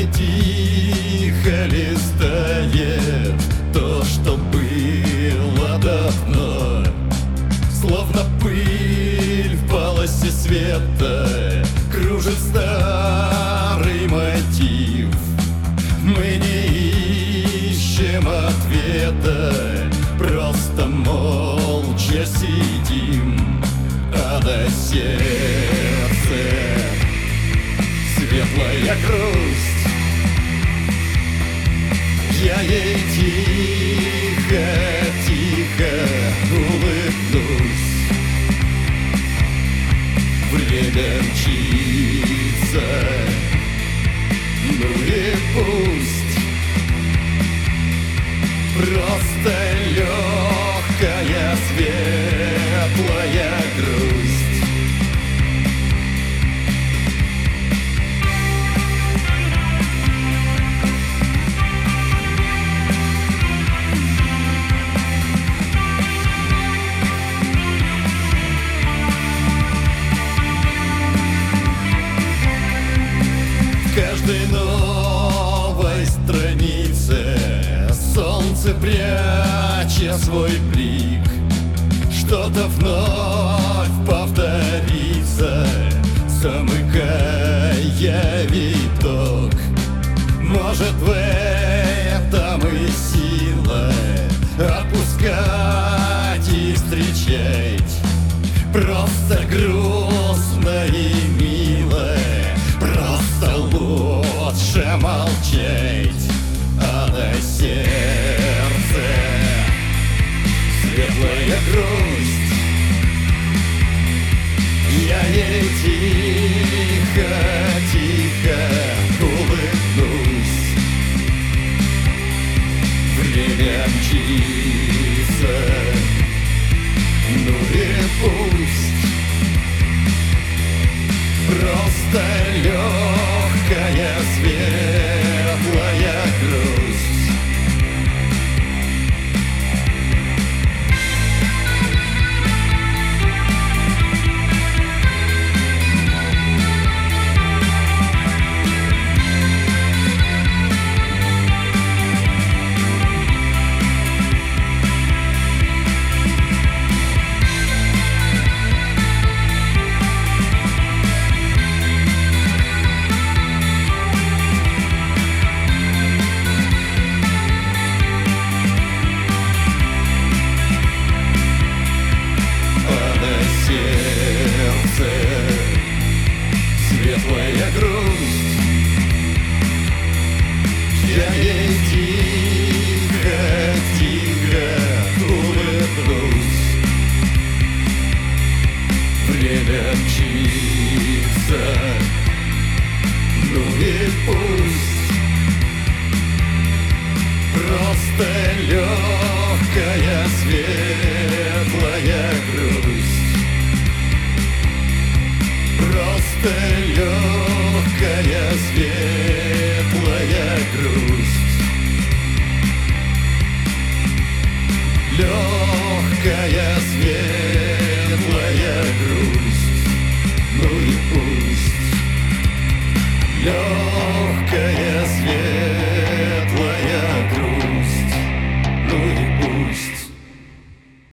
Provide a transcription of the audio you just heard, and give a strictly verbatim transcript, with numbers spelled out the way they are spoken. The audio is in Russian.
тихо листает то, что было давно, словно пыль в полосе света кружит старый мотив. Мы не ищем ответа, просто молча сидим, а на сердце светлая грусть. Я ей тихо, тихо улыбнусь. Время мчится, ну и пусть. Просто легкая, светлая грусть. В каждой новой странице солнце, пряча свой блик, что-то вновь повторится, замыкая виток. Может, в этом и сила отпускать и встречать. Просто грустно и мило, просто лучше молчать, а на сердце светлая грусть. Я ей тихо, тихо улыбнусь. Время мчится, ну и пусть. Просто легкая, светлая грусть. Светлая грусть. Я ей тихо, тихо улыбнусь. Время мчится, ну и пусть. Просто легкая, светлая грусть. Просто легкая, светлая грусть. Легкая, светлая грусть. Ну и пусть. Легкая